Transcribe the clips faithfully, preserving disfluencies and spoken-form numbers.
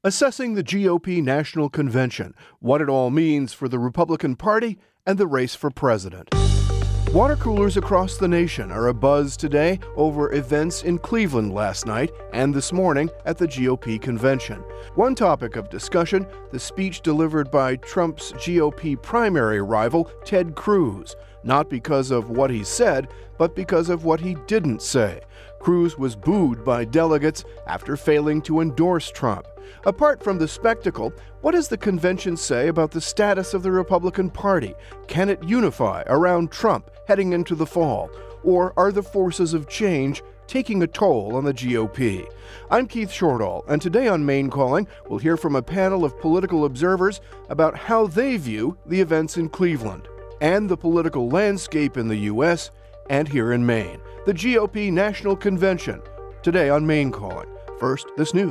Assessing the G O P National Convention, what it all means for the Republican Party and the race for president. Water coolers across the nation are abuzz today over events in Cleveland last night and this morning at the G O P convention. One topic of discussion, the speech delivered by Trump's G O P primary rival, Ted Cruz, not because of what he said, but because of what he didn't say. Cruz was booed by delegates after failing to endorse Trump. Apart from the spectacle, what does the convention say about the status of the Republican Party? Can it unify around Trump heading into the fall? Or are the forces of change taking a toll on the G O P? I'm Keith Shortall, and today on Main Calling, we'll hear from a panel of political observers about how they view the events in Cleveland and the political landscape in the U S and here in Maine. The G O P National Convention, today on Main Calling. First, this news.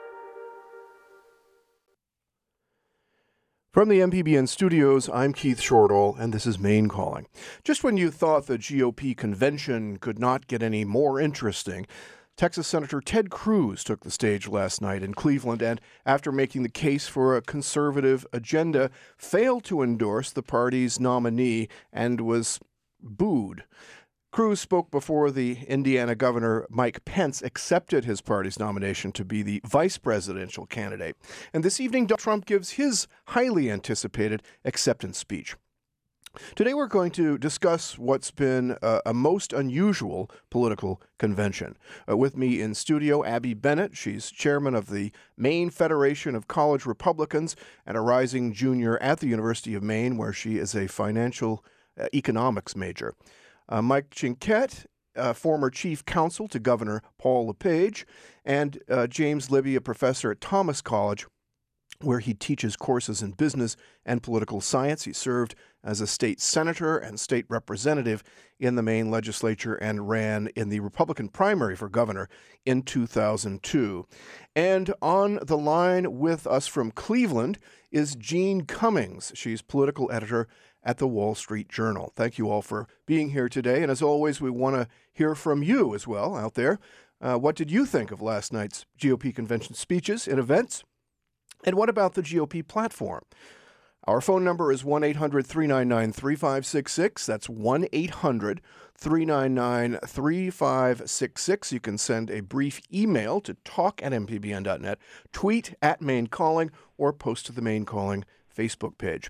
From the M P B N studios, I'm Keith Shortall, and this is Main Calling. Just when you thought the G O P convention could not get any more interesting, Texas Senator Ted Cruz took the stage last night in Cleveland and, after making the case for a conservative agenda, failed to endorse the party's nominee and was booed. Cruz spoke before the Indiana Governor Mike Pence accepted his party's nomination to be the vice presidential candidate. And this evening, Donald Trump gives his highly anticipated acceptance speech. Today, we're going to discuss what's been a, a most unusual political convention. Uh, with me in studio, Abby Bennett. She's chairman of the Maine Federation of College Republicans and a rising junior at the University of Maine, where she is a financial uh, economics major. Uh, Mike Chinquette, uh, former chief counsel to Governor Paul LePage, and uh, James Libby, a professor at Thomas College, where he teaches courses in business and political science. He served as a state senator and state representative in the Maine legislature and ran in the Republican primary for governor in two thousand two. And on the line with us from Cleveland is Jean Cummings. She's political editor at the Wall Street Journal. Thank you all for being here today. And as always, we want to hear from you as well out there. Uh, what did you think of last night's G O P convention speeches and events? And what about the G O P platform? Our phone number is one eight hundred three nine nine three five six six. That's one eight hundred three nine nine three five six six. You can send a brief email to talk at m p b n dot net, tweet at Main Calling, or post to the Main Calling Facebook page.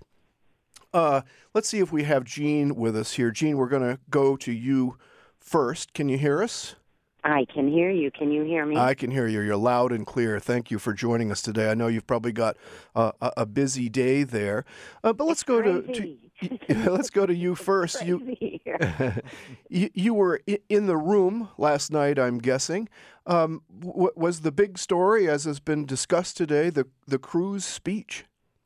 Uh, let's see if we have Jean with us here. Jean, we're going to go to you first. Can you hear us? I can hear you. Can you hear me? I can hear you. You're loud and clear. Thank you for joining us today. I know you've probably got uh, a, a busy day there, uh, but let's it's go to, to let's go to you first. You, you you were in the room last night, I'm guessing. Um, w- was the big story, as has been discussed today, the the Cruz speech?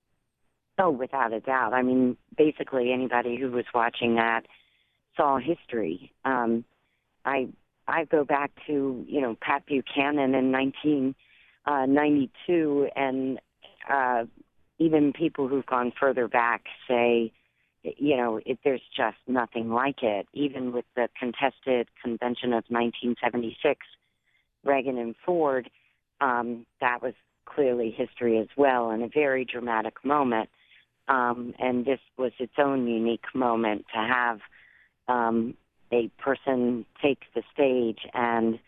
Oh, without a doubt. I mean, basically anybody who was watching that saw history. Um, I I go back to, you know, Pat Buchanan in nineteen ninety-two, and uh, even people who've gone further back say, you know, it, there's just nothing like it. Even with the contested convention of nineteen seventy-six, Reagan and Ford, um, that was clearly history as well, and a very dramatic moment. Um, and this was its own unique moment to have um, a person take the stage and,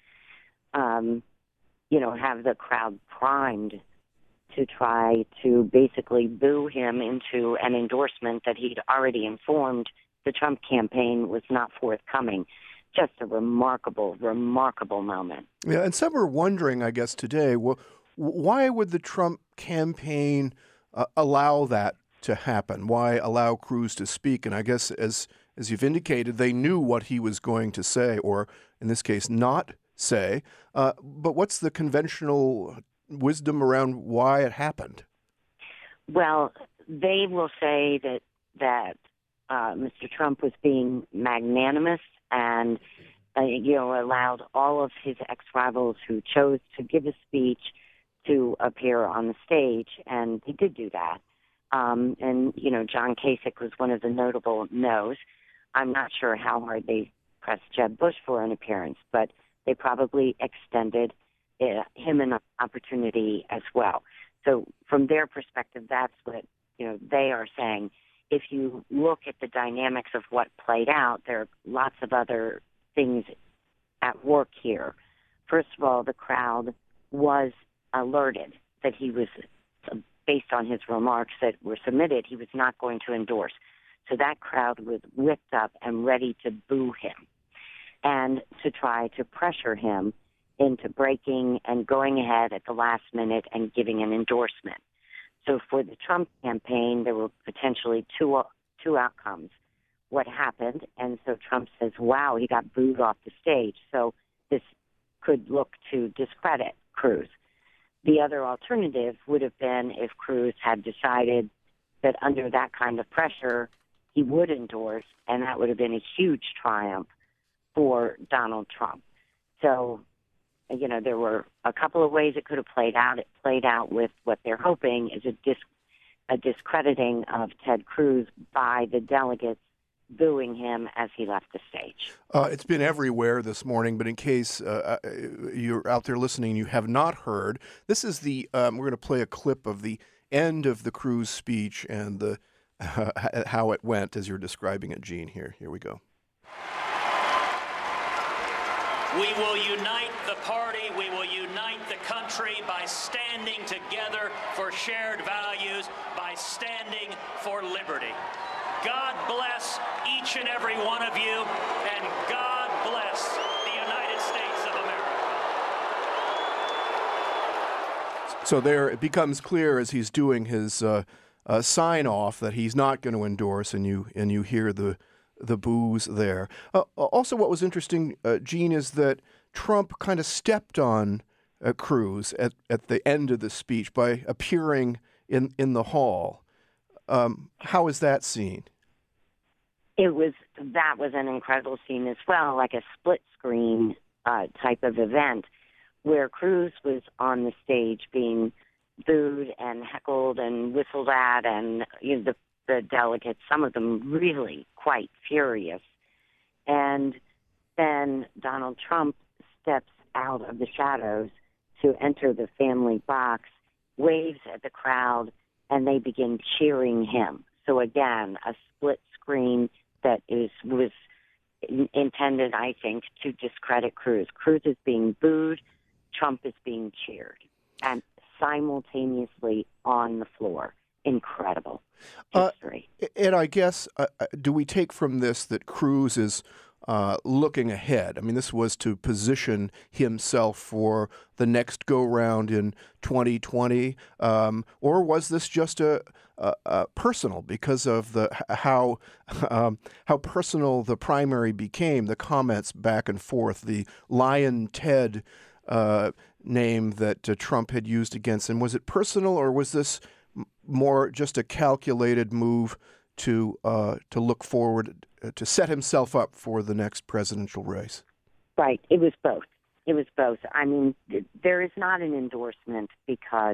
um, you know, have the crowd primed to try to basically boo him into an endorsement that he'd already informed the Trump campaign was not forthcoming. Just a remarkable, remarkable moment. Yeah, and some are wondering, I guess, today, well, why would the Trump campaign uh, allow that to happen? Why allow Cruz to speak? And I guess, as as you've indicated, they knew what he was going to say, or in this case, not say. Uh, but what's the conventional wisdom around why it happened? Well, they will say that that uh, Mister Trump was being magnanimous and uh, you know allowed all of his ex-rivals who chose to give a speech to appear on the stage, and he did do that. Um, and, you know, John Kasich was one of the notable no's. I'm not sure how hard they pressed Jeb Bush for an appearance, but they probably extended uh, him an opportunity as well. So from their perspective, that's what, you know, they are saying. If you look at the dynamics of what played out, there are lots of other things at work here. First of all, the crowd was alerted that he was, based on his remarks that were submitted, he was not going to endorse. So that crowd was whipped up and ready to boo him and to try to pressure him into breaking and going ahead at the last minute and giving an endorsement. So for the Trump campaign, there were potentially two two outcomes. What happened, and so Trump says, wow, he got booed off the stage. So this could look to discredit Cruz. The other alternative would have been if Cruz had decided that under that kind of pressure, he would endorse, and that would have been a huge triumph for Donald Trump. So, you know, there were a couple of ways it could have played out. It played out with what they're hoping is a, dis- a discrediting of Ted Cruz by the delegates booing him as he left the stage. Uh, it's been everywhere this morning, but in case uh, you're out there listening and you have not heard, this is the, um, we're going to play a clip of the end of the Cruz speech and the uh, how it went as you're describing it, Gene. Here, here we go. We will unite the party, we will unite the country by standing together for shared values, by standing for liberty. God bless each and every one of you, and God bless the United States of America. So there it becomes clear as he's doing his uh, uh, sign-off that he's not going to endorse, and you and you hear the the boos there. Uh, also, what was interesting, uh, Gene, is that Trump kind of stepped on uh, Cruz at, at the end of the speech by appearing in, in the hall. Um, how is that seen? It was that was an incredible scene as well, like a split screen uh, type of event where Cruz was on the stage being booed and heckled and whistled at, and you know, the the delegates, some of them really quite furious. And then Donald Trump steps out of the shadows to enter the family box, waves at the crowd, and they begin cheering him. So again, a split screen that is was intended, I think, to discredit Cruz. Cruz is being booed, Trump is being cheered, and simultaneously on the floor. Incredible history. Uh, and I guess, uh, do we take from this that Cruz is uh, looking ahead? I mean, this was to position himself for the next go-round in twenty twenty, um, or was this just a, a, a personal because of the how um, how personal the primary became? The comments back and forth, the Lion Ted uh, name that uh, Trump had used against him. Was it personal, or was this more just a calculated move to uh, to look forward, uh, to set himself up for the next presidential race? Right. It was both. It was both. I mean, there is not an endorsement because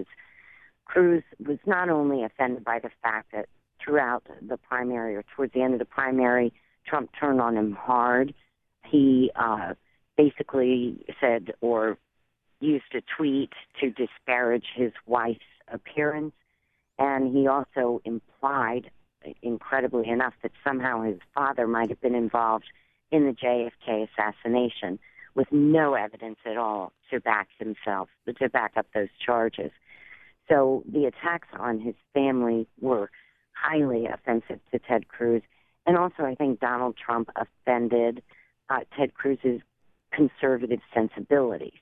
Cruz was not only offended by the fact that throughout the primary or towards the end of the primary, Trump turned on him hard. He uh, basically said or used a tweet to disparage his wife's appearance. And he also implied, incredibly enough, that somehow his father might have been involved in the J F K assassination with no evidence at all to back himself, to back up those charges. So the attacks on his family were highly offensive to Ted Cruz. And also I think Donald Trump offended uh, Ted Cruz's conservative sensibilities.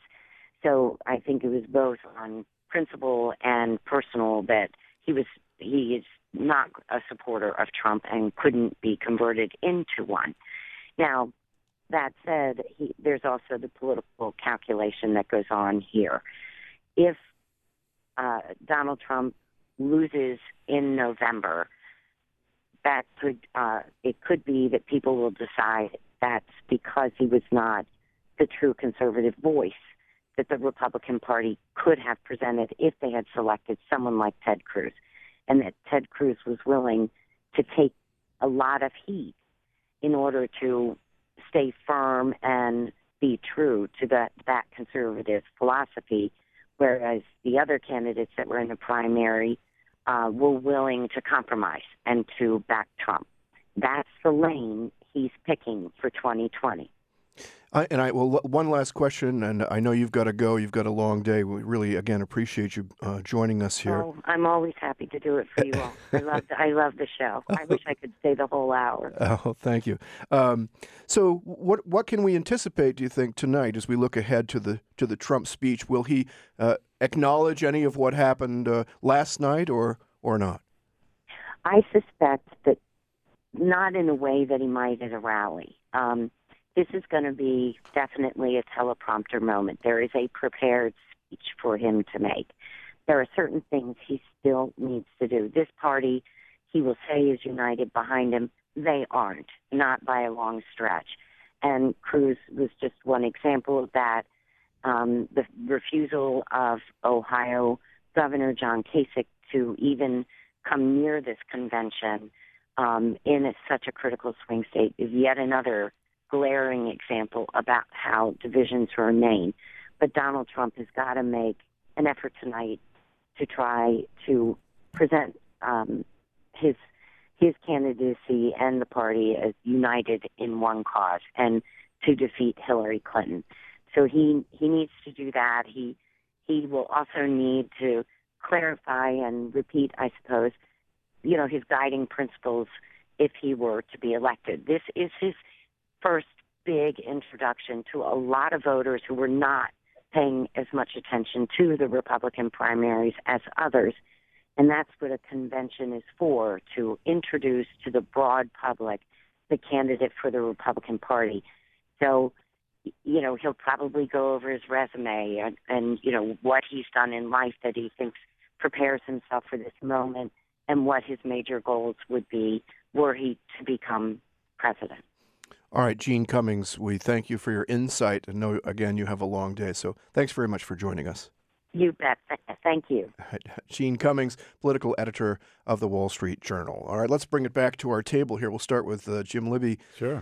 So I think it was both on principle and personal that he was he is not a supporter of Trump and couldn't be converted into one. Now, that said, he, there's also the political calculation that goes on here. If uh, Donald Trump loses in November, that could uh, it could be that people will decide that's because he was not the true conservative voice that the Republican Party could have presented if they had selected someone like Ted Cruz, and that Ted Cruz was willing to take a lot of heat in order to stay firm and be true to that, that conservative philosophy whereas the other candidates that were in the primary uh, were willing to compromise and to back Trump. That's the lane he's picking for twenty twenty. I, and I well, one last question, and I know you've got to go. You've got a long day. We really, again, appreciate you uh, joining us here. Oh, I'm always happy to do it for you all. I love, the, I love the show. I wish I could stay the whole hour. Oh, thank you. Um, so, what what can we anticipate? Do you think tonight, as we look ahead to the to the Trump speech? Will he uh, acknowledge any of what happened uh, last night, or or not? I suspect that not in a way that he might at a rally. Um, This is going to be definitely a teleprompter moment. There is a prepared speech for him to make. There are certain things he still needs to do. This party, he will say, is united behind him. They aren't, not by a long stretch. And Cruz was just one example of that. Um, the refusal of Ohio Governor John Kasich to even come near this convention um, in a, such a critical swing state is yet another glaring example about how divisions remain. But Donald Trump has got to make an effort tonight to try to present um, his his candidacy and the party as united in one cause and to defeat Hillary Clinton. So he he needs to do that. He he will also need to clarify and repeat, I suppose, you know, his guiding principles if he were to be elected. This is his first big introduction to a lot of voters who were not paying as much attention to the Republican primaries as others. And that's what a convention is for, to introduce to the broad public the candidate for the Republican Party. So, you know, he'll probably go over his resume and, and you know, what he's done in life that he thinks prepares himself for this moment and what his major goals would be were he to become president. All right, Jean Cummings, we thank you for your insight. And know, again, you have a long day, so thanks very much for joining us. You bet. Thank you. Jean Cummings, political editor of the Wall Street Journal. All right, let's bring it back to our table here. We'll start with uh, Jim Libby. Sure.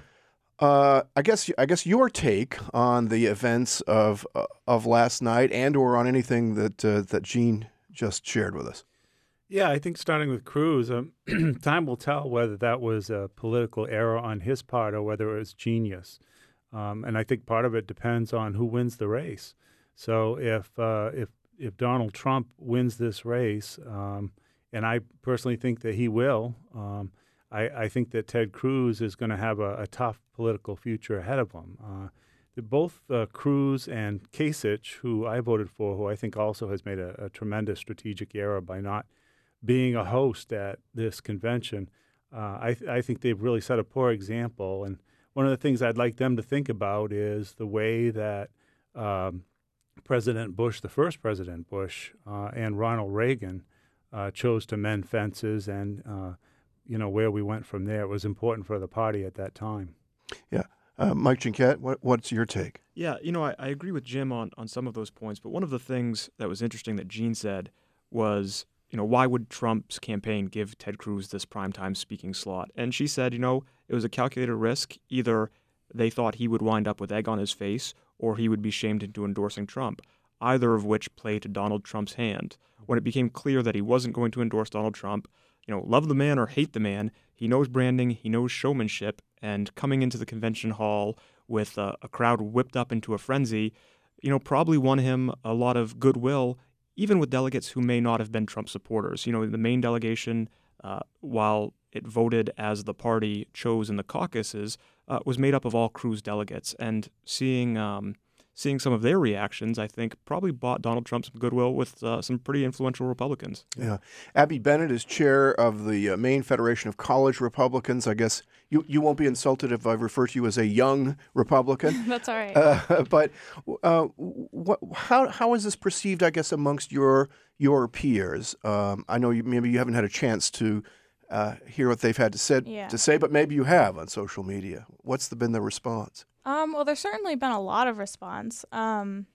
Uh, I guess I guess your take on the events of uh, of last night, and or on anything that uh, that Jean just shared with us. Yeah, I think starting with Cruz, um, time will tell whether that was a political error on his part or whether it was genius. Um, and I think part of it depends on who wins the race. So if uh, if if Donald Trump wins this race, um, and I personally think that he will, um, I, I think that Ted Cruz is going to have a, a tough political future ahead of him. Uh, both uh, Cruz and Kasich, who I voted for, who I think also has made a, a tremendous strategic error by not being a host at this convention, uh, I, th- I think they've really set a poor example. And one of the things I'd like them to think about is the way that um, President Bush, the first President Bush, uh, and Ronald Reagan uh, chose to mend fences, and uh, you know where we went from there. It was important for the party at that time. Yeah, uh, Mike Jinkett, what, what's your take? Yeah, you know, I, I agree with Jim on on some of those points, but one of the things that was interesting that Jean said was, you know, why would Trump's campaign give Ted Cruz this primetime speaking slot? And she said, you know, it was a calculated risk. Either they thought he would wind up with egg on his face or he would be shamed into endorsing Trump, either of which played to Donald Trump's hand. When it became clear that he wasn't going to endorse Donald Trump, you know, love the man or hate the man, he knows branding, he knows showmanship, and coming into the convention hall with a, a crowd whipped up into a frenzy, you know, probably won him a lot of goodwill, even with delegates who may not have been Trump supporters. You know, the main delegation, uh, while it voted as the party chose in the caucuses, uh, was made up of all Cruz delegates. And seeing um, seeing some of their reactions, I think, probably bought Donald Trump some goodwill with uh, some pretty influential Republicans. Yeah. Abby Bennett is chair of the uh, Maine Federation of College Republicans. I guess you, you won't be insulted if I refer to you as a young Republican. That's all right. Uh, but uh, what, how how is this perceived, I guess, amongst your your peers? Um, I know you, maybe you haven't had a chance to uh, hear what they've had to, said, yeah. to say, but maybe you have on social media. What's the, been the response? Um, well, there's certainly been a lot of response. Um,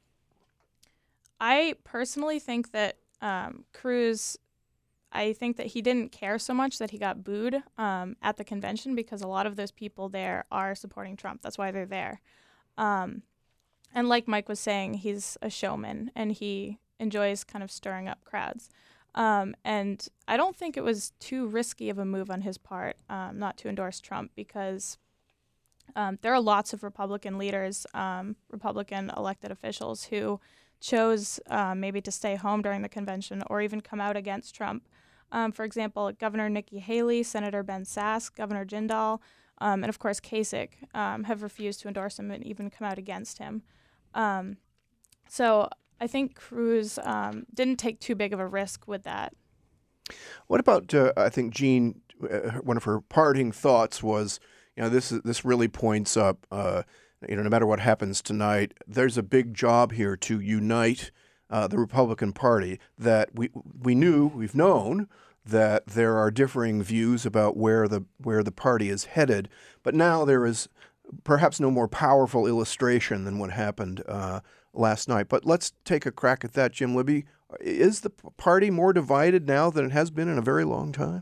I personally think that um, Cruz, I think that he didn't care so much that he got booed um, at the convention, because a lot of those people there are supporting Trump. That's why they're there. Um, and like Mike was saying, he's a showman, and he enjoys kind of stirring up crowds. Um, and I don't think it was too risky of a move on his part um, not to endorse Trump, because um, there are lots of Republican leaders, um, Republican elected officials who chose uh, maybe to stay home during the convention or even come out against Trump. Um, for example, Governor Nikki Haley, Senator Ben Sasse, Governor Jindal, um, and of course Kasich um, have refused to endorse him and even come out against him. Um, so I think Cruz um, didn't take too big of a risk with that. What about, uh, I think, Jean, uh, one of her parting thoughts was, you know, this is, this really points up, uh, you know, no matter what happens tonight, there's a big job here to unite uh, the Republican Party. That we we knew, we've known that there are differing views about where the where the party is headed, but now there is perhaps no more powerful illustration than what happened uh, last night. But let's take a crack at that, Jim Libby. Is the party more divided now than it has been in a very long time?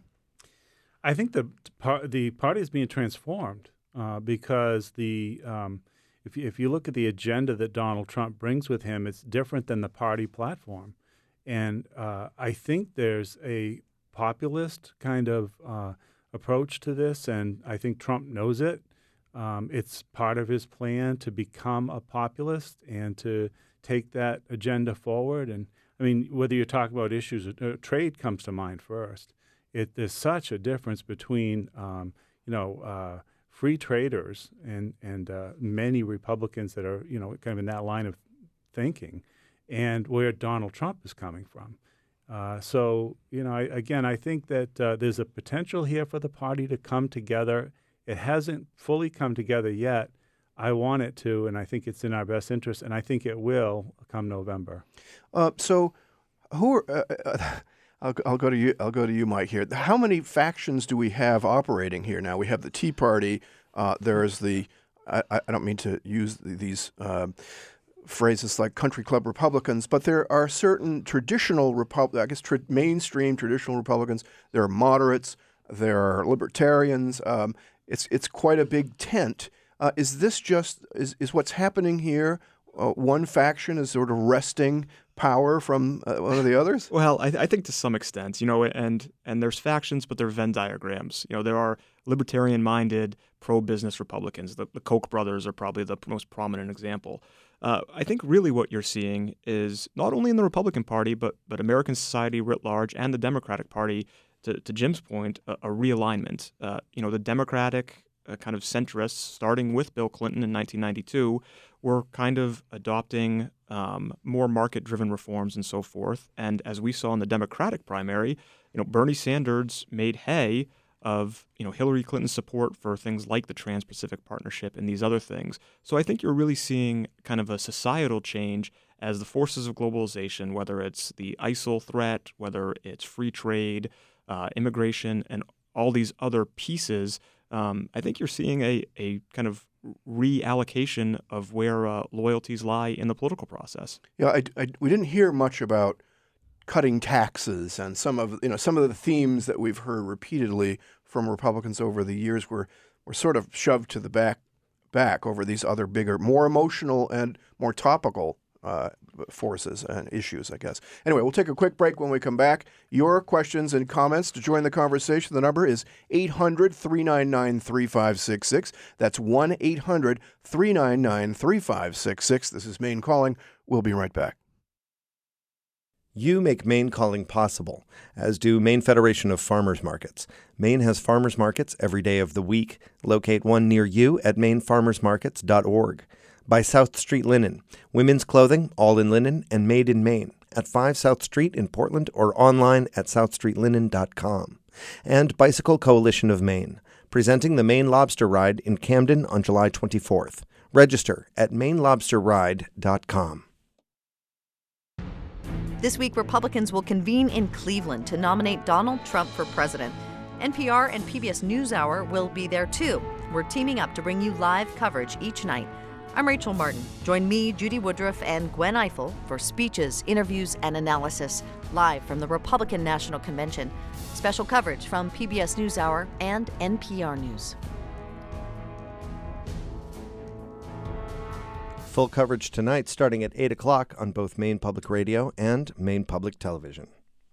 I think the the party is being transformed uh, because the um, if you, if you look at the agenda that Donald Trump brings with him, it's different than the party platform, and uh, I think there's a populist kind of uh, approach to this, and I think Trump knows it. Um, it's part of his plan to become a populist and to take that agenda forward. And I mean, whether you're talking about issues, uh, trade comes to mind first. It, there's such a difference between, um, you know, uh, free traders and and uh, many Republicans that are, you know, kind of in that line of thinking, and where Donald Trump is coming from. Uh, so, you know, I, again, I think that uh, there's a potential here for the party to come together. It hasn't fully come together yet. I want it to, and I think it's in our best interest, and I think it will come November. Uh, so, who are? Uh, uh, I'll, I'll go to you. I'll go to you, Mike. Here, how many factions do we have operating here now? We have the Tea Party. Uh, there is the. I, I don't mean to use these uh, phrases like country club Republicans, but there are certain traditional Repub- I guess tra- mainstream traditional Republicans. There are moderates. There are libertarians. Um, it's it's quite a big tent. Uh, is this just is is what's happening here? Uh, one faction is sort of wresting power from uh, one of the others? Well, I, th- I think to some extent, you know, and and there's factions, but there are Venn diagrams. You know, there are libertarian-minded, pro-business Republicans. The, the Koch brothers are probably the most prominent example. Uh, I think really what you're seeing is not only in the Republican Party, but but American society writ large and the Democratic Party, to, to Jim's point, a, a realignment. Uh, you know, the Democratic uh, kind of centrists, starting with Bill Clinton in nineteen ninety-two, were kind of adopting um, more market-driven reforms and so forth. And as we saw in the Democratic primary, you know, Bernie Sanders made hay of, you know, Hillary Clinton's support for things like the Trans-Pacific Partnership and these other things. So I think you're really seeing kind of a societal change as the forces of globalization, whether it's the I S I L threat, whether it's free trade, uh, immigration, and all these other pieces. Um, I think you're seeing a, a kind of reallocation of where uh, loyalties lie in the political process. Yeah, I, I, we didn't hear much about cutting taxes, and some of you know some of the themes that we've heard repeatedly from Republicans over the years were were sort of shoved to the back back over these other bigger, more emotional and more topical uh, forces and issues, I guess. Anyway, we'll take a quick break. When we come back, your questions and comments to join the conversation. The number is eight hundred, three nine nine, three five six six. That's one eight hundred, three nine nine, three five six six. This is Maine Calling. We'll be right back. You make Maine Calling possible, as do Maine Federation of Farmers Markets. Maine has farmers markets every day of the week. Locate one near you at maine farmers markets dot org. By South Street Linen, women's clothing, all in linen and made in Maine, at five South Street in Portland or online at south street linen dot com. And Bicycle Coalition of Maine, presenting the Maine Lobster Ride in Camden on July twenty-fourth. Register at maine lobster ride dot com. This week, Republicans will convene in Cleveland to nominate Donald Trump for president. N P R and P B S NewsHour will be there too. We're teaming up to bring you live coverage each night. I'm Rachel Martin. Join me, Judy Woodruff, and Gwen Ifill for speeches, interviews, and analysis live from the Republican National Convention. Special coverage from P B S NewsHour and N P R News. Full coverage tonight starting at eight o'clock on both Maine Public Radio and Maine Public Television.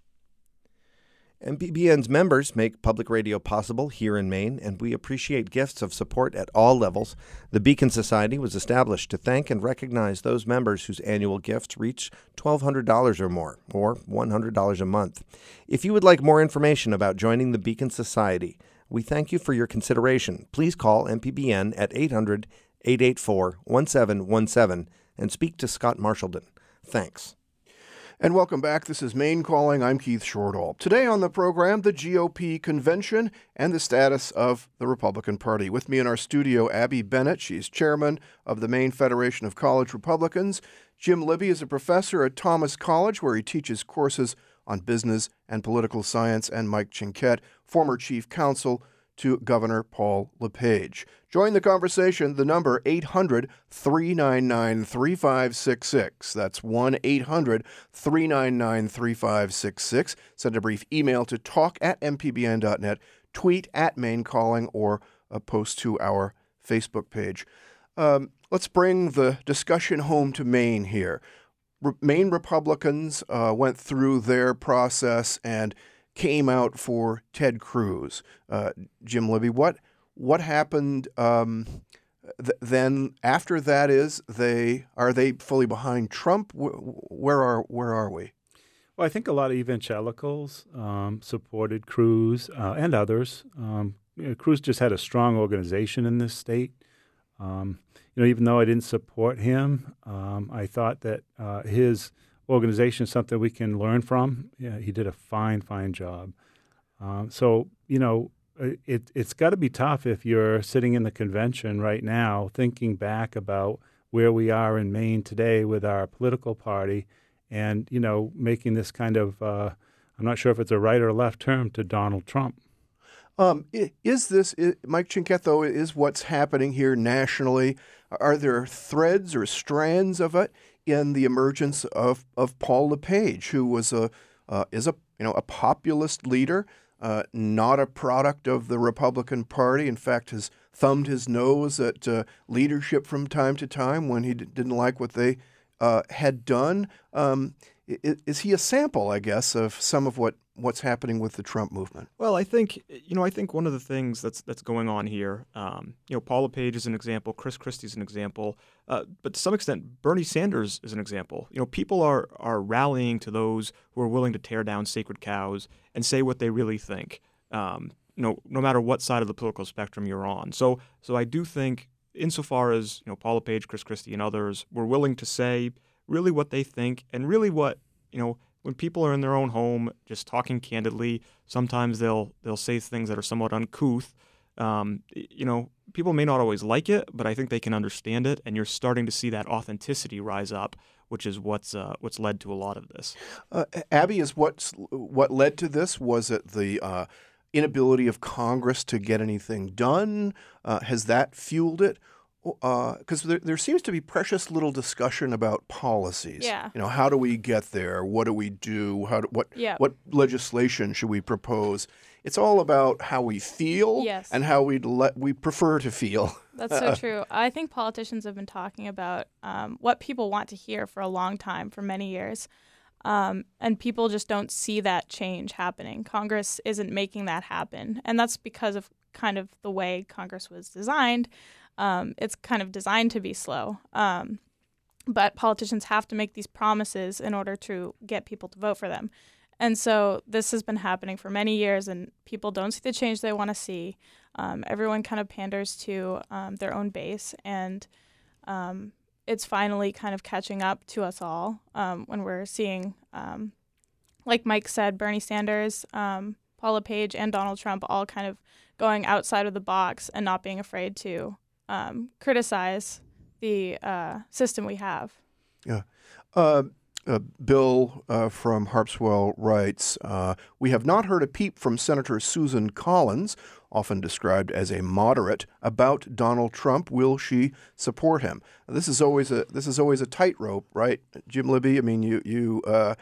M P B N's members make public radio possible here in Maine, and we appreciate gifts of support at all levels. The Beacon Society was established to thank and recognize those members whose annual gifts reach twelve hundred dollars or more, or one hundred dollars a month. If you would like more information about joining the Beacon Society, we thank you for your consideration. Please call M P B N at eight hundred, eight eight four, one seven one seven and speak to Scott Marshallton. Thanks. And welcome back. This is Maine Calling. I'm Keith Shortall. Today on the program, the G O P convention and the status of the Republican Party. With me in our studio, Abby Bennett. She's chairman of the Maine Federation of College Republicans. Jim Libby is a professor at Thomas College, where he teaches courses on business and political science, and Mike Chinquette, former chief counsel to Governor Paul LePage. Join the conversation, the number eight hundred, three nine nine, three five six six. That's one eight hundred, three nine nine, three five six six. Send a brief email to talk at m p b n dot net, tweet at Maine Calling, or a post to our Facebook page. Um, let's bring the discussion home to Maine here. Re- Maine Republicans uh, went through their process and came out for Ted Cruz. Uh, Jim Libby, what what happened um, th- then after that? Is they are they fully behind Trump? Wh- where are where are we? Well, I think a lot of evangelicals um, supported Cruz uh, and others. Um, you know, Cruz just had a strong organization in this state. Um, you know, even though I didn't support him, um, I thought that uh, his organization is something we can learn from. Yeah, he did a fine, fine job. Um, so, you know, it, it's got to be tough if you're sitting in the convention right now thinking back about where we are in Maine today with our political party and, you know, making this kind of, uh, I'm not sure if it's a right or a left term to Donald Trump. Um, is this, is, Mike Chinquette, though, is what's happening here nationally? Are there threads or strands of it in the emergence of, of Paul LePage, who was a uh, is a you know a populist leader, uh, not a product of the Republican Party. In fact, has thumbed his nose at uh, leadership from time to time when he d- didn't like what they uh, had done. Um, is, is he a sample, I guess, of some of what what's happening with the Trump movement? Well, I think, you know, I think one of the things that's that's going on here, um, you know, Paul LePage is an example, Chris Christie is an example, uh, but to some extent, Bernie Sanders is an example. You know, people are are rallying to those who are willing to tear down sacred cows and say what they really think, um, you know, no matter what side of the political spectrum you're on. So, so I do think, insofar as, you know, Paul LePage, Chris Christie, and others were willing to say really what they think and really what, you know, when people are in their own home, just talking candidly, sometimes they'll they'll say things that are somewhat uncouth. Um, you know, people may not always like it, but I think they can understand it, and you're starting to see that authenticity rise up, which is what's uh, what's led to a lot of this. Uh, Abby, is what's what led to this? Was it the uh, inability of Congress to get anything done? Uh, has that fueled it? Because uh, there, there seems to be precious little discussion about policies. Yeah. You know, how do we get there? What do we do? How do, what yeah. what legislation should we propose? It's all about how we feel yes. and how we let we prefer to feel. That's so true. I think politicians have been talking about um, what people want to hear for a long time, for many years. Um, and people just don't see that change happening. Congress isn't making that happen. And that's because of kind of the way Congress was designed. Um, it's kind of designed to be slow. Um, but politicians have to make these promises in order to get people to vote for them. And so this has been happening for many years, and people don't see the change they want to see. Um, everyone kind of panders to um, their own base, and um, it's finally kind of catching up to us all um, when we're seeing, um, like Mike said, Bernie Sanders, um, Paul LePage, and Donald Trump all kind of going outside of the box and not being afraid to Um, criticize the uh, system we have. Yeah. Uh, uh, Bill uh, from Harpswell writes, uh, we have not heard a peep from Senator Susan Collins, often described as a moderate, about Donald Trump. Will she support him? This is always a this is always a tightrope, right, Jim Libby? I mean, you you. Uh,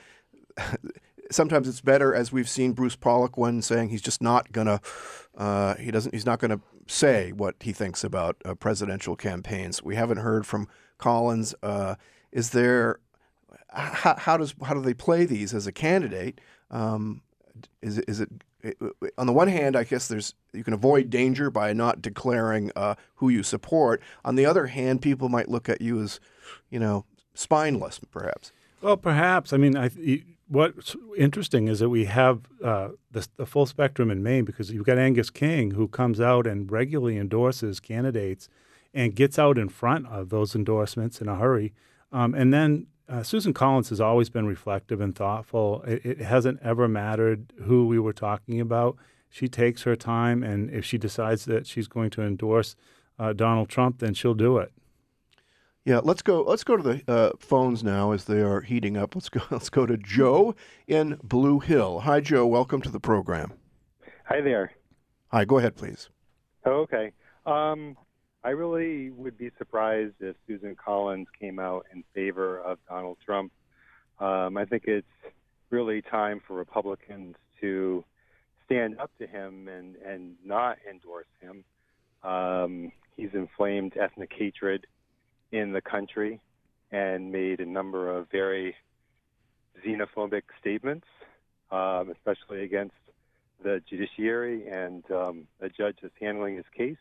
Sometimes it's better, as we've seen Bruce Pollock when saying he's just not gonna, uh, he doesn't, he's not gonna say what he thinks about uh, presidential campaigns. We haven't heard from Collins. Uh, is there how, how does how do they play these as a candidate? Um, is it, is it on the one hand, I guess there's you can avoid danger by not declaring uh, who you support. On the other hand, people might look at you as, you know, spineless, perhaps. Well, perhaps. I mean, I, what's interesting is that we have uh, the, the full spectrum in Maine, because you've got Angus King, who comes out and regularly endorses candidates and gets out in front of those endorsements in a hurry. Um, and then uh, Susan Collins has always been reflective and thoughtful. It, it hasn't ever mattered who we were talking about. She takes her time, and if she decides that she's going to endorse uh, Donald Trump, then she'll do it. Yeah, let's go. Let's go to the uh, phones now as they are heating up. Let's go. Let's go to Joe in Blue Hill. Hi, Joe. Welcome to the program. Hi there. Hi. Go ahead, please. Oh, okay. Um, I really would be surprised if Susan Collins came out in favor of Donald Trump. Um, I think it's really time for Republicans to stand up to him and, and not endorse him. Um, he's inflamed ethnic hatred in the country and made a number of very xenophobic statements, um, especially against the judiciary and um, a judge that's handling his case.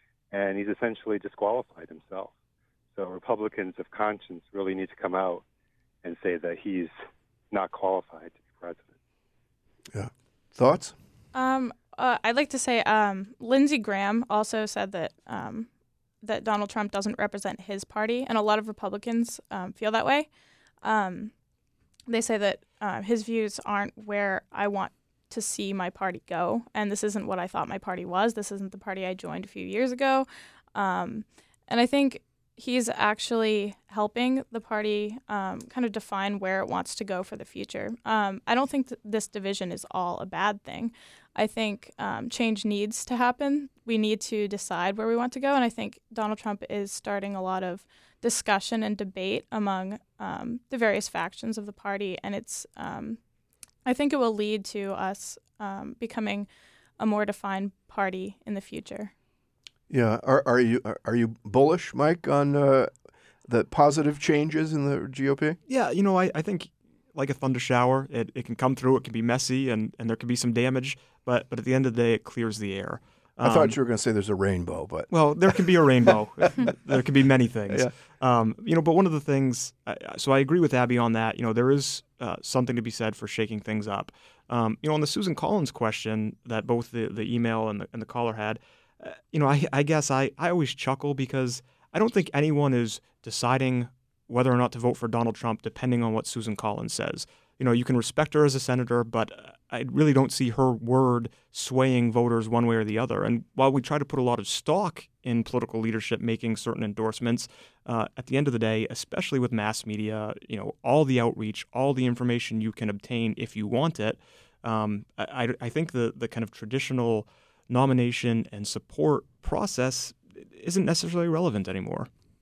And he's essentially disqualified himself. So Republicans of conscience really need to come out and say that he's not qualified to be president. Yeah. Thoughts? Um, uh, I'd like to say um, Lindsey Graham also said that um, that Donald Trump doesn't represent his party, and a lot of Republicans um, feel that way. Um, they say that uh, his views aren't where I want to see my party go, and this isn't what I thought my party was. This isn't the party I joined a few years ago. Um, and I think he's actually helping the party um, kind of define where it wants to go for the future. Um, I don't think th- this division is all a bad thing. I think um, change needs to happen. We need to decide where we want to go, and I think Donald Trump is starting a lot of discussion and debate among um, the various factions of the party, and it's um, I think it will lead to us um, becoming a more defined party in the future. Yeah. Are are you are you bullish, Mike, on uh, the positive changes in the G O P? Yeah, you know, I, I think like a thunder shower, it, it can come through, it can be messy, and, and there can be some damage, but but at the end of the day, it clears the air. I thought you were going to say there's a rainbow, but well, there can be a rainbow. There can be many things. Yeah. Um, you know, but one of the things, uh, so I agree with Abby on that. You know, there is uh, something to be said for shaking things up. Um, you know, on the Susan Collins question that both the, the email and the, and the caller had, uh, you know, I, I guess I, I always chuckle because I don't think anyone is deciding whether or not to vote for Donald Trump depending on what Susan Collins says. You know, you can respect her as a senator, but I really don't see her word swaying voters one way or the other. And while we try to put a lot of stock in political leadership making certain endorsements, uh, at the end of the day, especially with mass media, you know, all the outreach, all the information you can obtain if you want it, um, I, I think the, the kind of traditional nomination and support process isn't necessarily relevant anymore.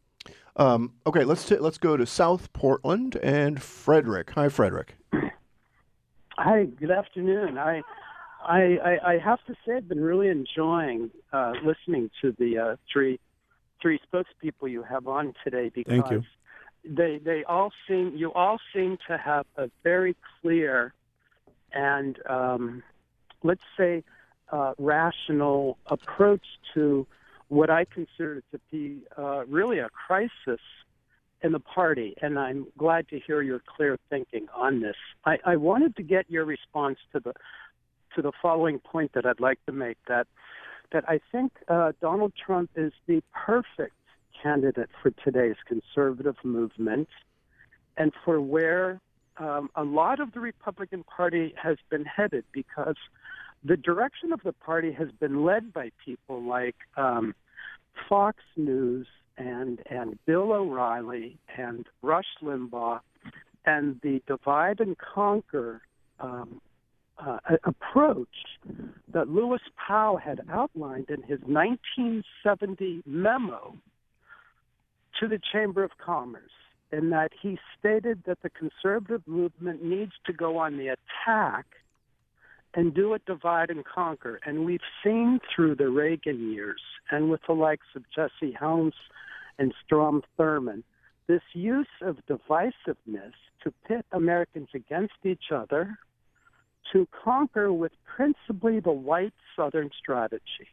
Um, okay, let's t- let's go to South Portland and Frederick. Hi, Frederick. Hi, good afternoon. I, I, I, I have to say I've been really enjoying uh, listening to the uh, three three spokespeople you have on today because Thank you. they they all seem you all seem to have a very clear and um, let's say uh, rational approach to what I consider to be uh, really a crisis in the party, and I'm glad to hear your clear thinking on this. I, I wanted to get your response to the to the following point that I'd like to make, that that I think uh, Donald Trump is the perfect candidate for today's conservative movement and for where um, a lot of the Republican Party has been headed, because the direction of the party has been led by people like um, Fox News and and Bill O'Reilly and Rush Limbaugh, and the divide and conquer um, uh, approach that Lewis Powell had outlined in his nineteen seventy memo to the Chamber of Commerce, in that he stated that the conservative movement needs to go on the attack and do it divide and conquer. And we've seen through the Reagan years and with the likes of Jesse Helms and Strom Thurmond, this use of divisiveness to pit Americans against each other to conquer with principally the white Southern strategy.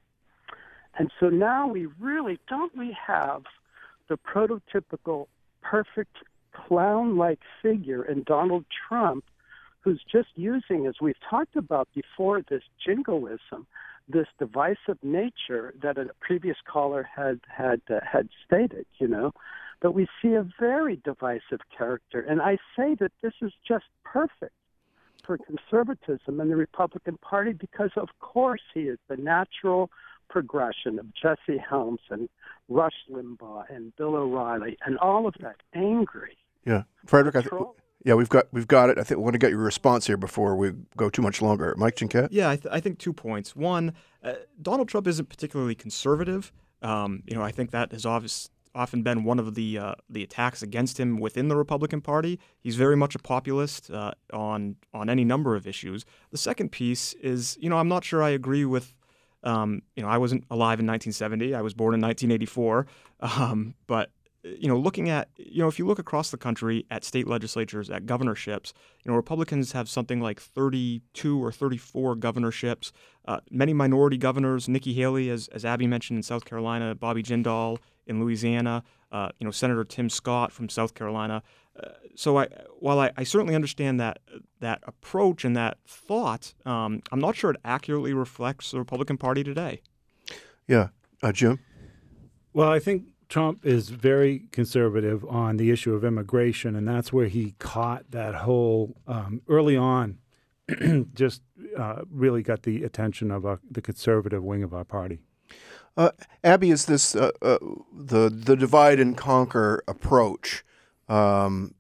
And so now we really, don't we have the prototypical perfect clown-like figure in Donald Trump, who's just using, as we've talked about before, this jingoism, this divisive nature that a previous caller had had uh, had stated, you know, that we see a very divisive character. And I say that this is just perfect for conservatism in the Republican Party because, of course, he is the natural progression of Jesse Helms and Rush Limbaugh and Bill O'Reilly and all of that angry. Yeah, Frederick, I think. Yeah, we've got we've got it. I think we want to get your response here before we go too much longer. Mike Chinquette? Yeah, I, th- I think two points. One, uh, Donald Trump isn't particularly conservative. Um, you know, I think that has obvious, often been one of the uh, the attacks against him within the Republican Party. He's very much a populist uh, on on any number of issues. The second piece is, you know, I'm not sure I agree with. Um, you know, I wasn't alive in nineteen seventy. I was born in nineteen eighty-four. Um, but you know, looking at, you know, if you look across the country at state legislatures, at governorships, you know, Republicans have something like thirty-two or thirty-four governorships, uh, many minority governors, Nikki Haley, as, as Abby mentioned, in South Carolina, Bobby Jindal in Louisiana, uh, you know, Senator Tim Scott from South Carolina. Uh, so I, while I, I certainly understand that that approach and that thought, um, I'm not sure it accurately reflects the Republican Party today. Yeah. Uh, Jim? Well, I think Trump is very conservative on the issue of immigration, and that's where he caught that whole um, early on, just uh, really got the attention of our, the conservative wing of our party. Uh, Abby, is this uh, uh, the the divide and conquer approach? Um,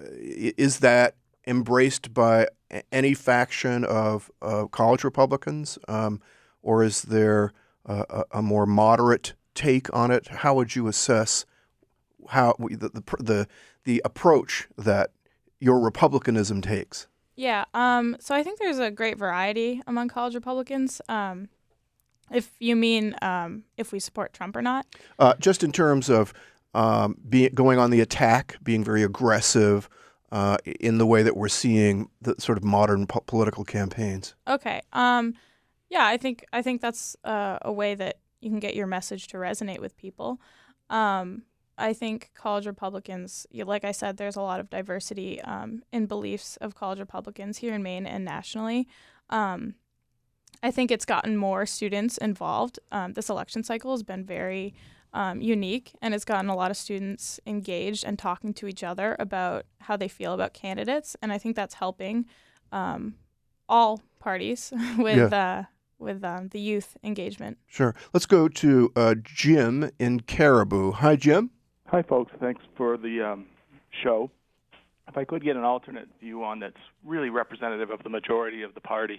is that embraced by any faction of uh, college Republicans, um, or is there uh, a, a more moderate take on it? How would you assess how the, the the the approach that your Republicanism takes? Yeah, um, so I think there's a great variety among college Republicans. Um, if you mean um, if we support Trump or not, uh, just in terms of um, being going on the attack, being very aggressive uh, in the way that we're seeing the sort of modern po- political campaigns. Okay, um, yeah, I think I think that's uh, a way that you can get your message to resonate with people. Um, I think college Republicans, like I said, there's a lot of diversity um, in beliefs of college Republicans here in Maine and nationally. Um, I think it's gotten more students involved. Um, this election cycle has been very um, unique, and it's gotten a lot of students engaged and talking to each other about how they feel about candidates. And I think that's helping um, all parties with yeah. uh, with um, the youth engagement. Sure. Let's go to uh, Jim in Caribou. Hi, Jim. Hi, folks. Thanks for the um, show. If I could get an alternate view on that's really representative of the majority of the party,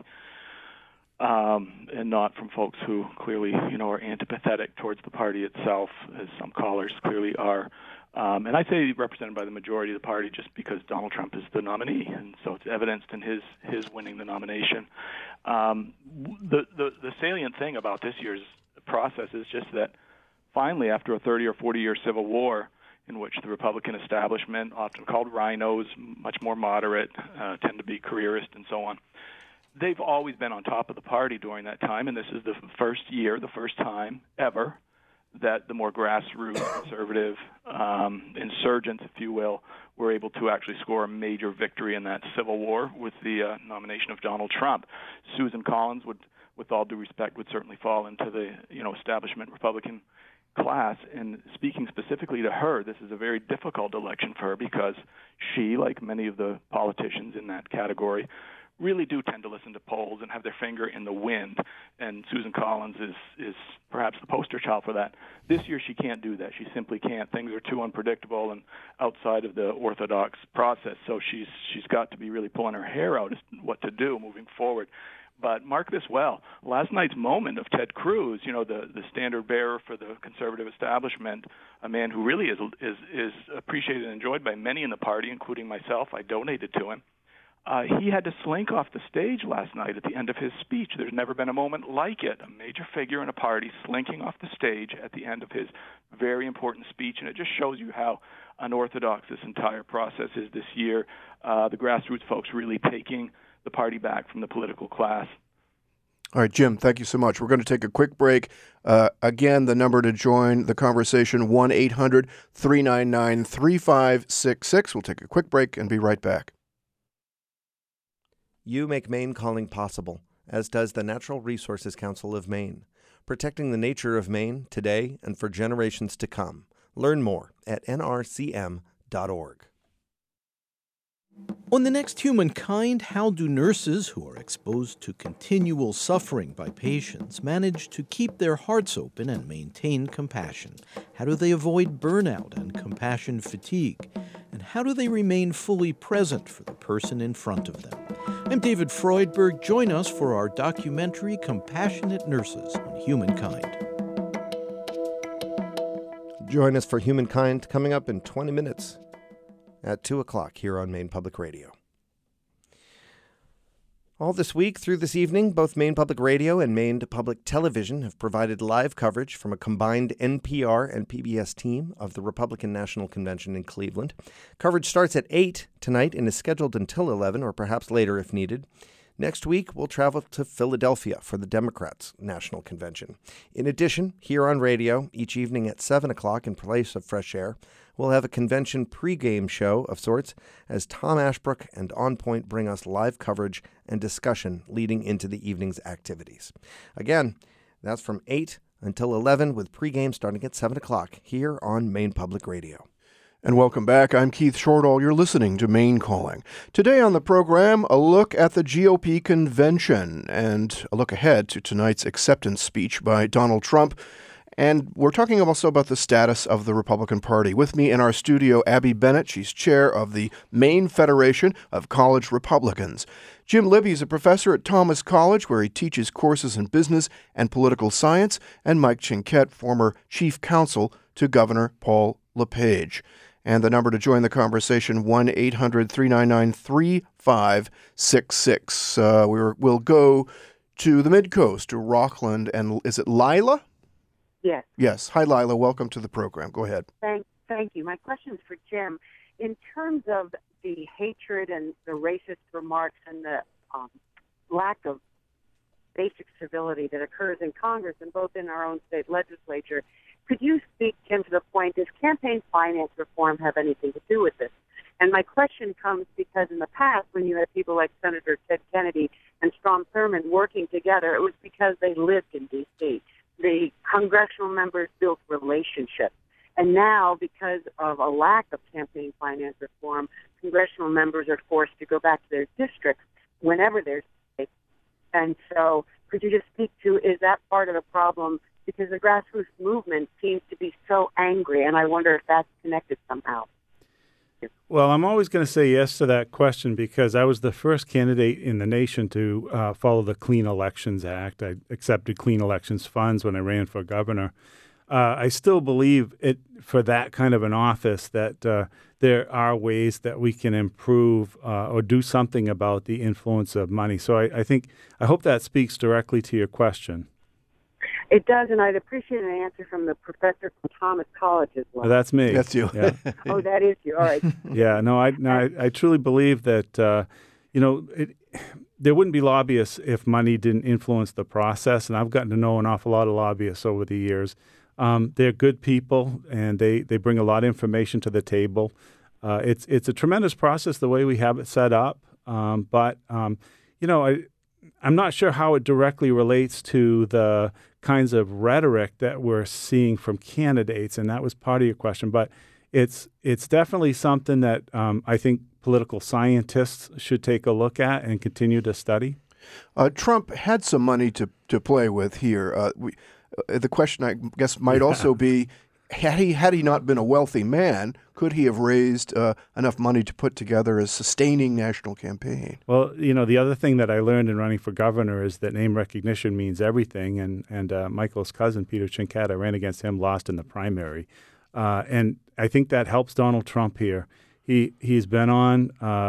um, and not from folks who clearly, you know, are antipathetic towards the party itself, as some callers clearly are. Um, and I say represented by the majority of the party just because Donald Trump is the nominee, and so it's evidenced in his his winning the nomination. Um, the, the the salient thing about this year's process is just that finally, after a thirty or forty year civil war in which the Republican establishment, often called rhinos, much more moderate, uh, tend to be careerist and so on, they've always been on top of the party during that time, and this is the first year, the first time ever, that the more grassroots conservative um, insurgents, if you will, were able to actually score a major victory in that civil war with the uh, nomination of Donald Trump. Susan Collins would, with all due respect, would certainly fall into the you know establishment Republican class. And speaking specifically to her, this is a very difficult election for her because she, like many of the politicians in that category, really do tend to listen to polls and have their finger in the wind, and Susan Collins is is perhaps the poster child for that. This year she can't do that. She simply can't. Things are too unpredictable and outside of the orthodox process, so she's she's got to be really pulling her hair out as to what to do moving forward. But mark this well, last night's moment of Ted Cruz, you know, the, the standard bearer for the conservative establishment, a man who really is is is appreciated and enjoyed by many in the party, including myself. I donated to him. Uh, he had to slink off the stage last night at the end of his speech. There's never been a moment like it. A major figure in a party slinking off the stage at the end of his very important speech, and it just shows you how unorthodox this entire process is this year. Uh, the grassroots folks really taking the party back from the political class. All right, Jim, thank you so much. We're going to take a quick break. Uh, again, the number to join the conversation, one eight hundred three nine nine three five six six. We'll take a quick break and be right back. You make Maine Calling possible, as does the Natural Resources Council of Maine, protecting the nature of Maine today and for generations to come. Learn more at N R C M dot org. On The Next Humankind, how do nurses who are exposed to continual suffering by patients manage to keep their hearts open and maintain compassion? How do they avoid burnout and compassion fatigue? And how do they remain fully present for the person in front of them? I'm David Freudberg. Join us for our documentary, Compassionate Nurses on Humankind. Join us for Humankind coming up in twenty minutes. At two o'clock here on Maine Public Radio. All this week through this evening, both Maine Public Radio and Maine Public Television have provided live coverage from a combined N P R and P B S team of the Republican National Convention in Cleveland. Coverage starts at eight tonight and is scheduled until eleven, or perhaps later if needed. Next week, we'll travel to Philadelphia for the Democrats' National Convention. In addition, here on radio, each evening at seven o'clock in place of Fresh Air, we'll have a convention pregame show of sorts as Tom Ashbrook and On Point bring us live coverage and discussion leading into the evening's activities. Again, that's from eight until eleven with pregame starting at seven o'clock here on Maine Public Radio. And welcome back. I'm Keith Shortall. You're listening to Maine Calling. Today on the program, a look at the G O P convention and a look ahead to tonight's acceptance speech by Donald Trump. And we're talking also about the status of the Republican Party. With me in our studio, Abby Bennett. She's chair of the Maine Federation of College Republicans. Jim Libby is a professor at Thomas College, where he teaches courses in business and political science. And Mike Chinquette, former chief counsel to Governor Paul LePage. And the number to join the conversation, one eight hundred three nine nine three five six six. Uh, we're, we'll go to the Mid-Coast, to Rockland. And is it Lila? Yes. Yes. Hi, Lila. Welcome to the program. Go ahead. Thank, thank you. My question is for Jim. In terms of the hatred and the racist remarks and the um, lack of basic civility that occurs in Congress and both in our own state legislature, could you speak, Jim, to the point, does campaign finance reform have anything to do with this? And my question comes because in the past, when you had people like Senator Ted Kennedy and Strom Thurmond working together, it was because they lived in D C The congressional members built relationships. And now, because of a lack of campaign finance reform, congressional members are forced to go back to their districts whenever there's state. And so could you just speak to, is that part of the problem? Because the grassroots movement seems to be so angry, and I wonder if that's connected somehow. Well, I'm always going to say yes to that question because I was the first candidate in the nation to uh, follow the Clean Elections Act. I accepted clean elections funds when I ran for governor. Uh, I still believe it for that kind of an office that uh, there are ways that we can improve uh, or do something about the influence of money. So I, I think I hope that speaks directly to your question. It does, and I'd appreciate an answer from the professor from Thomas College as well. Oh, that's me. That's you. Yeah. Oh, that is you. All right. Yeah, no, I, no, I, I truly believe that, uh, you know, it, there wouldn't be lobbyists if money didn't influence the process, and I've gotten to know an awful lot of lobbyists over the years. Um, they're good people, and they, they bring a lot of information to the table. Uh, it's it's a tremendous process the way we have it set up, um, but, um, you know, I, I'm not sure how it directly relates to the kinds of rhetoric that we're seeing from candidates, and that was part of your question. But it's it's definitely something that um, I think political scientists should take a look at and continue to study. Uh, Trump had some money to, to play with here. Uh, we, uh, the question, I guess, might Yeah. also be, had he had he not been a wealthy man, could he have raised uh, enough money to put together a sustaining national campaign? Well, you know, the other thing that I learned in running for governor is that name recognition means everything. And and uh, Michael's cousin, Peter Chinquette, I ran against him, lost in the primary. Uh, and I think that helps Donald Trump here. He, he's been on uh,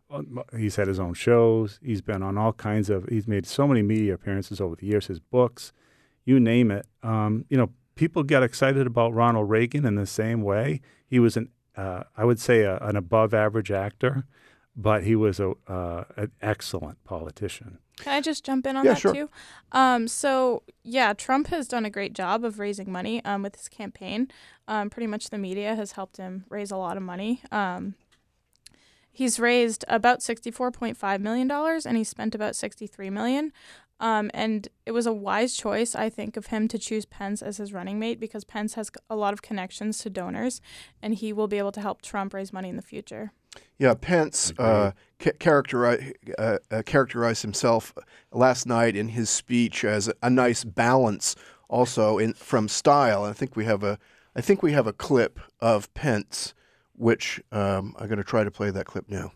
he's had his own shows. He's been on all kinds of. He's made so many media appearances over the years. His books, you name it. Um, you know, people get excited about Ronald Reagan in the same way. He was an, uh, I would say, a, an above-average actor, but he was a uh, an excellent politician. Can I just jump in on Yeah, that sure. too? Um, so yeah, Trump has done a great job of raising money um, with his campaign. Um, pretty much the media has helped him raise a lot of money. Um, he's raised about sixty-four point five million dollars, and he spent about sixty-three million dollars. Um, and it was a wise choice, I think, of him to choose Pence as his running mate because Pence has a lot of connections to donors, and he will be able to help Trump raise money in the future. Yeah, Pence uh, ca- characteri- uh, uh, characterized himself last night in his speech as a nice balance, also in from style. I think we have a, I think we have a clip of Pence, which um, I'm going to try to play that clip now.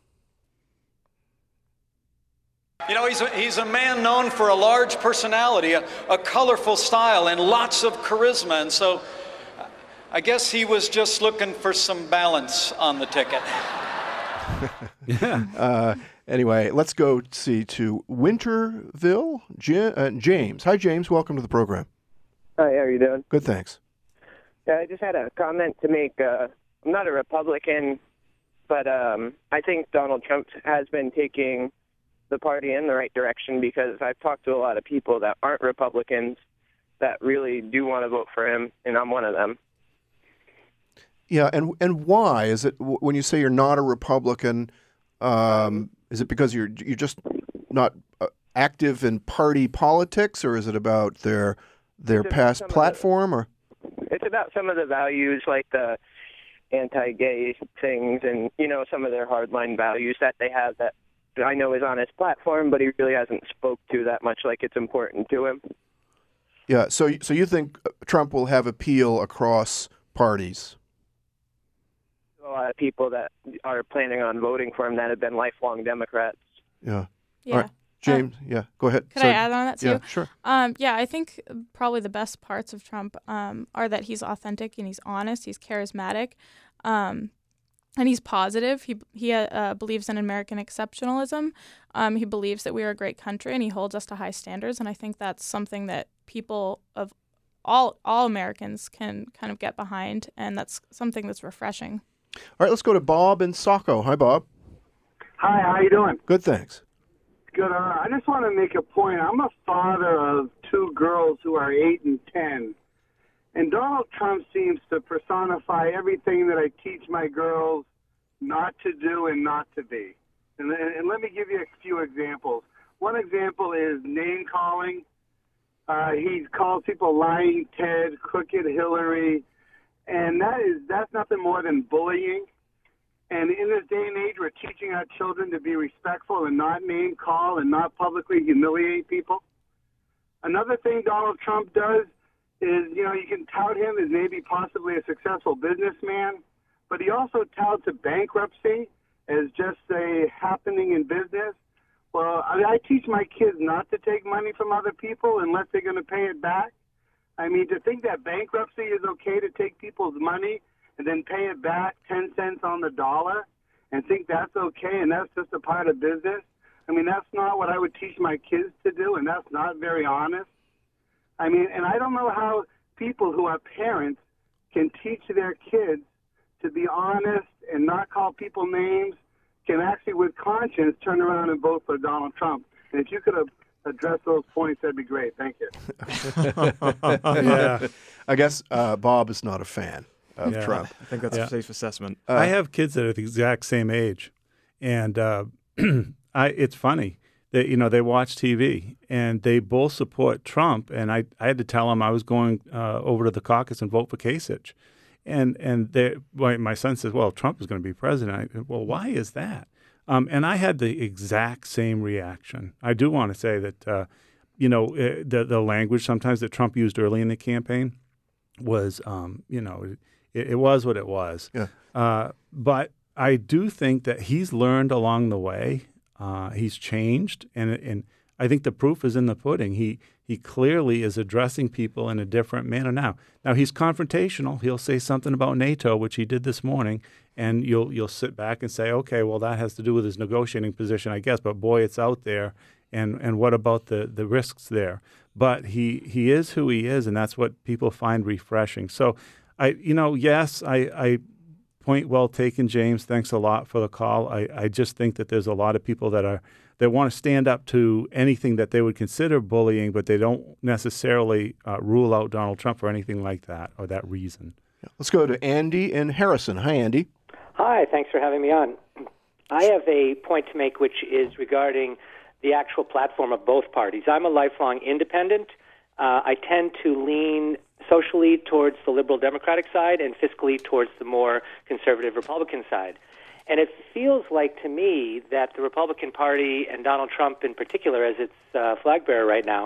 You know, he's a, he's a man known for a large personality, a, a colorful style, and lots of charisma. And so I guess he was just looking for some balance on the ticket. Yeah. Uh, anyway, let's go see to Winterville. J- uh, James. Hi, James. Welcome to the program. Hi, how are you doing? Good, thanks. Yeah, I just had a comment to make. Uh, I'm not a Republican, but um, I think Donald Trump has been taking the party in the right direction because I've talked to a lot of people that aren't Republicans that really do want to vote for him, and I'm one of them. Yeah, and and why is it when you say you're not a Republican? Um, is it because you're you're just not uh, active in party politics, or is it about their their It's about past some of the- platform? Or It's about some of the values, like the anti-gay things, and you know some of their hardline values that they have that I know is on his platform, but he really hasn't spoke to that much, like it's important to him. yeah, so so you think Trump will have appeal across parties? A lot of people that are planning on voting for him that have been lifelong Democrats. Yeah. Yeah. All right. James, yeah, go ahead. Could Sorry. I add on that too? Yeah, sure. Um, yeah, I think probably the best parts of Trump um, are that he's authentic and he's honest, he's charismatic, um, and he's positive. He he uh, believes in American exceptionalism. Um, he believes that we are a great country, and he holds us to high standards. And I think that's something that people of all all Americans can kind of get behind, and that's something that's refreshing. All right, let's go to Bob in Saco. Hi, Bob. Hi, how you doing? Good, thanks. Good. Uh, I just want to make a point. I'm a father of two girls who are eight and ten, and Donald Trump seems to personify everything that I teach my girls not to do and not to be. And, and let me give you a few examples. One example is name calling. Uh, he calls people lying Ted, crooked Hillary, and that is that's nothing more than bullying. And in this day and age, we're teaching our children to be respectful and not name call and not publicly humiliate people. Another thing Donald Trump does is, you know, you can tout him as maybe possibly a successful businessman, but he also touts a bankruptcy as just a happening in business. Well, I, I teach my kids not to take money from other people unless they're going to pay it back. I mean, to think that bankruptcy is okay to take people's money and then pay it back ten cents on the dollar and think that's okay and that's just a part of business. I mean, that's not what I would teach my kids to do, and that's not very honest. I mean, and I don't know how people who are parents can teach their kids to be honest and not call people names, can actually, with conscience, turn around and vote for Donald Trump. And if you could have addressed those points, that'd be great. Thank you. Yeah. I guess uh, Bob is not a fan of Yeah. Trump. I think that's Yeah. a safe assessment. Uh, I have kids that are the exact same age, and uh, I it's funny that you know they watch T V and they both support Trump, and I, I had to tell them I was going uh, over to the caucus and vote for Kasich, and and they, my, my son says, well, Trump is going to be president. I, well, why is that? Um, and I had the exact same reaction. I do want to say that uh, you know uh, the the language sometimes that Trump used early in the campaign was um, you know. It, it was what it was. Yeah. Uh, but I do think that he's learned along the way. Uh, he's changed, and and I think the proof is in the pudding. He he clearly is addressing people in a different manner now. Now he's confrontational. He'll say something about NATO, which he did this morning, and you'll you'll sit back and say, okay, well that has to do with his negotiating position, I guess. But boy, it's out there, and and what about the the risks there? But he he is who he is, and that's what people find refreshing. So, I you know yes, I I. Point well taken, James. Thanks a lot for the call. I, I just think that there's a lot of people that are that want to stand up to anything that they would consider bullying, but they don't necessarily uh, rule out Donald Trump for anything like that or that reason. Yeah. Let's go to Andy in Harrison. Hi, Andy. Hi, thanks for having me on. I have a point to make, which is regarding the actual platform of both parties. I'm a lifelong independent. Uh, I tend to lean socially towards the liberal Democratic side and fiscally towards the more conservative Republican side. And it feels like to me that the Republican Party, and Donald Trump in particular as its uh, flag bearer right now,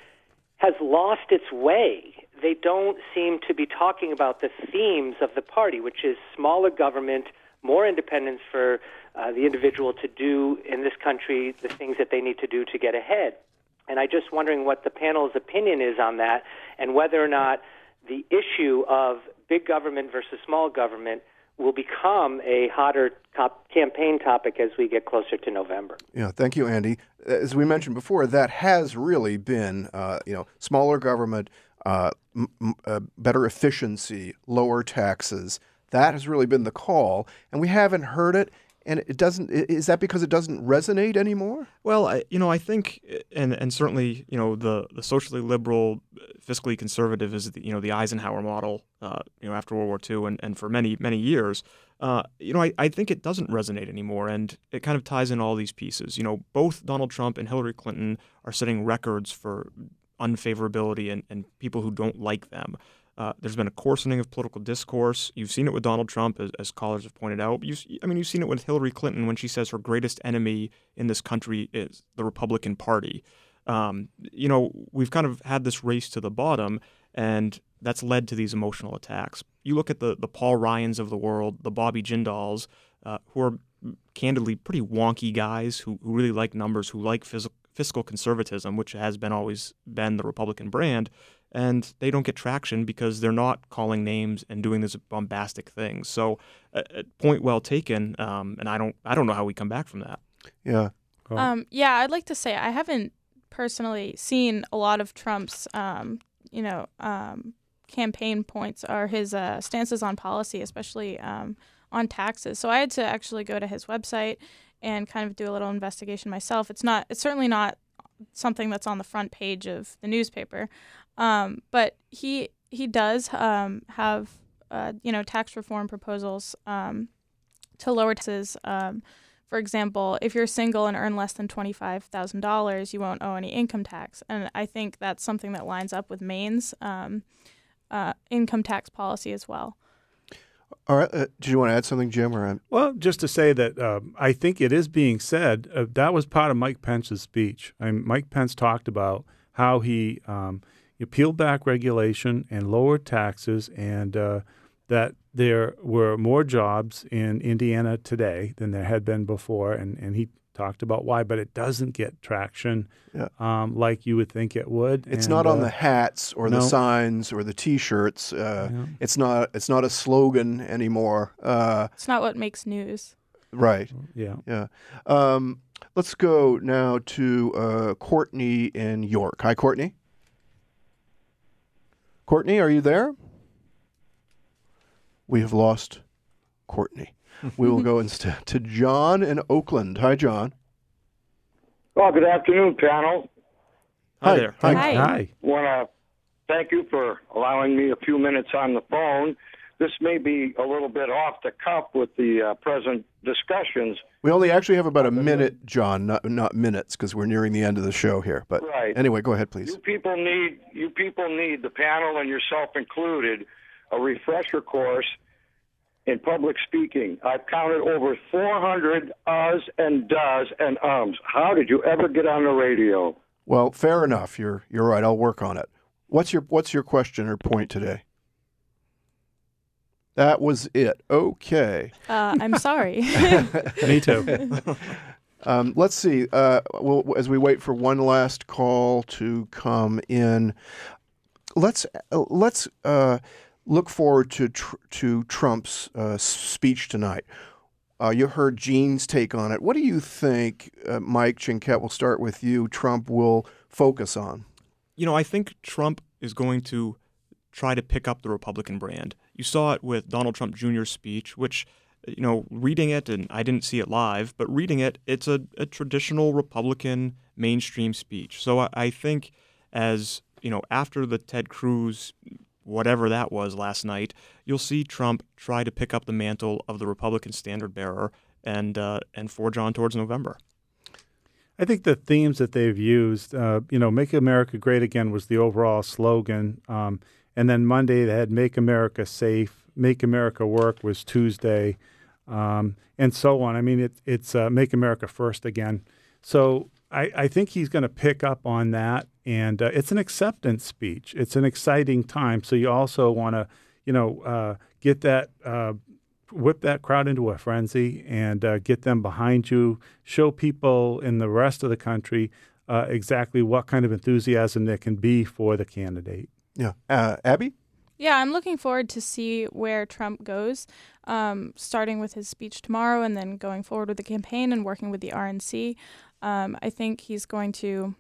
has lost its way. They don't seem to be talking about the themes of the party, which is smaller government, more independence for uh, the individual to do in this country the things that they need to do to get ahead. And I'm just wondering what the panel's opinion is on that, and whether or not the issue of big government versus small government will become a hotter top campaign topic as we get closer to November. Yeah, thank you, Andy. As we mentioned before, that has really been, uh, you know, smaller government, uh, m- m- uh, better efficiency, lower taxes. That has really been the call, and we haven't heard it. And it doesn't. Is that because it doesn't resonate anymore? Well, I, you know, I think, and and certainly, you know, the, the socially liberal, fiscally conservative is the, you know, the Eisenhower model, uh, you know, after World War Two, and, and for many many years, uh, you know, I, I think it doesn't resonate anymore, and it kind of ties in all these pieces. You know, both Donald Trump and Hillary Clinton are setting records for unfavorability and, and people who don't like them. Uh, there's been a coarsening of political discourse. You've seen it with Donald Trump, as, as callers have pointed out. You've, I mean, you've seen it with Hillary Clinton when she says her greatest enemy in this country is the Republican Party. Um, you know, we've kind of had this race to the bottom, and that's led to these emotional attacks. You look at the, the Paul Ryans of the world, the Bobby Jindals, uh, who are candidly pretty wonky guys who, who really like numbers, who like phys- fiscal conservatism, which has been always been the Republican brand. And they don't get traction because they're not calling names and doing this bombastic things. So, uh, point well taken. Um, and I don't, I don't know how we come back from that. Yeah. Oh. Um, yeah, I'd like to say I haven't personally seen a lot of Trump's, um, you know, um, campaign points or his uh, stances on policy, especially um, on taxes. So I had to actually go to his website and kind of do a little investigation myself. It's not, it's certainly not something that's on the front page of the newspaper. Um, but he he does um, have uh, you know tax reform proposals um, to lower taxes. Um, for example, if you're single and earn less than twenty-five thousand dollars, you won't owe any income tax. And I think that's something that lines up with Maine's um, uh, income tax policy as well. All right. Uh, did you want to add something, Jim? Or I'm... Well, just to say that uh, I think it is being said uh, that was part of Mike Pence's speech. I mean, Mike Pence talked about how he um, you peeled back regulation and lowered taxes, and uh, that there were more jobs in Indiana today than there had been before, and, and he talked about why, but it doesn't get traction yeah. um, like you would think it would. It's and, not on uh, the hats or no. the signs or the T-shirts. Uh, yeah. It's not. It's not a slogan anymore. Uh, it's not what makes news. Right. Yeah. Yeah. Um, let's go now to uh, Courtney in York. Hi, Courtney. Courtney, are you there? We have lost Courtney. We will go instead to John in Oakland. Hi, John. Well, good afternoon, panel. Hi there. Hi. Hi. Hi. Want to thank you for allowing me a few minutes on the phone. This may be a little bit off the cuff with the uh, present discussions. We only actually have about a minute, John, not not minutes, because we're nearing the end of the show here. But right. Anyway, go ahead, please. You people need, you people need, the panel and yourself included, a refresher course in public speaking. I've counted over four hundred uhs and does and ums. How did you ever get on the radio? Well, fair enough. You're you're right. I'll work on it. What's your What's your question or point today? That was it. Okay. Uh, I'm sorry. Me too. Um, let's see. Uh, we'll, as we wait for one last call to come in, let's uh, let's uh, look forward to tr- to Trump's uh, speech tonight. Uh, you heard Gene's take on it. What do you think, uh, Mike Chinquette, we'll start with you, Trump will focus on? You know, I think Trump is going to try to pick up the Republican brand. You saw it with Donald Trump Junior's speech, which, you know, reading it, and I didn't see it live, but reading it, it's a, a traditional Republican mainstream speech. So I, I think as, you know, after the Ted Cruz, whatever that was last night, you'll see Trump try to pick up the mantle of the Republican standard bearer and uh, and forge on towards November. I think the themes that they've used, uh, you know, Make America Great Again was the overall slogan. Um, and then Monday they had Make America Safe, Make America Work was Tuesday, um, and so on. I mean, it, it's uh, Make America First Again. So I, I think he's going to pick up on that. And uh, it's an acceptance speech. It's an exciting time. So you also want to, you know, uh, get that, uh, whip that crowd into a frenzy and uh, get them behind you. Show people in the rest of the country uh, exactly what kind of enthusiasm there can be for the candidate. Yeah. Uh, Abby? Yeah, I'm looking forward to see where Trump goes, um, starting with his speech tomorrow and then going forward with the campaign and working with the R N C. Um, I think he's going to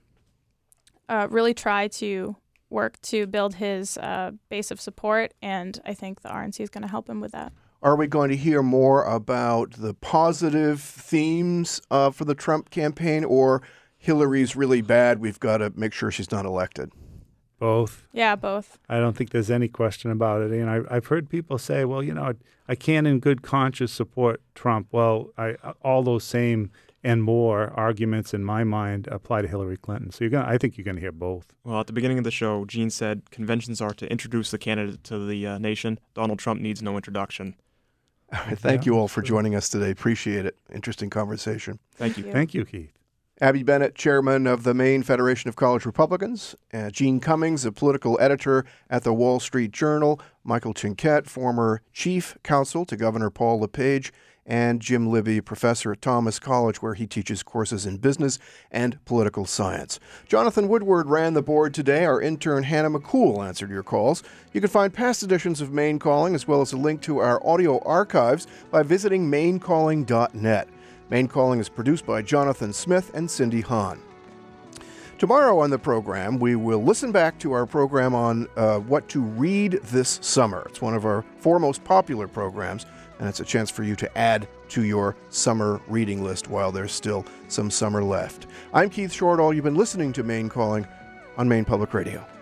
Uh, really try to work to build his uh, base of support, and I think the R N C is going to help him with that. Are we going to hear more about the positive themes uh, for the Trump campaign, or Hillary's really bad, we've got to make sure she's not elected? Both. Yeah, both. I don't think there's any question about it. And I, I've heard people say, well, you know, I can't in good conscience support Trump. Well, I, all those same and more arguments in my mind apply to Hillary Clinton. So you're going I think you're going to hear both. Well, at the beginning of the show, Gene said conventions are to introduce the candidate to the uh, nation. Donald Trump needs no introduction. All right, thank yeah, you all for joining us today. Appreciate it. Interesting conversation. Thank you. Thank you, Thank you Keith. Abby Bennett, chairman of the Maine Federation of College Republicans. Uh, Gene Cummings, a political editor at the Wall Street Journal. Michael Chinquette, former chief counsel to Governor Paul LePage. And Jim Libby, professor at Thomas College, where he teaches courses in business and political science. Jonathan Woodward ran the board today. Our intern Hannah McCool answered your calls. You can find past editions of Maine Calling, as well as a link to our audio archives, by visiting maine calling dot net. Maine Calling is produced by Jonathan Smith and Cindy Hahn. Tomorrow on the program, we will listen back to our program on uh, what to read this summer. It's one of our four most popular programs, and it's a chance for you to add to your summer reading list while there's still some summer left. I'm Keith Shortall. You've been listening to Maine Calling on Maine Public Radio.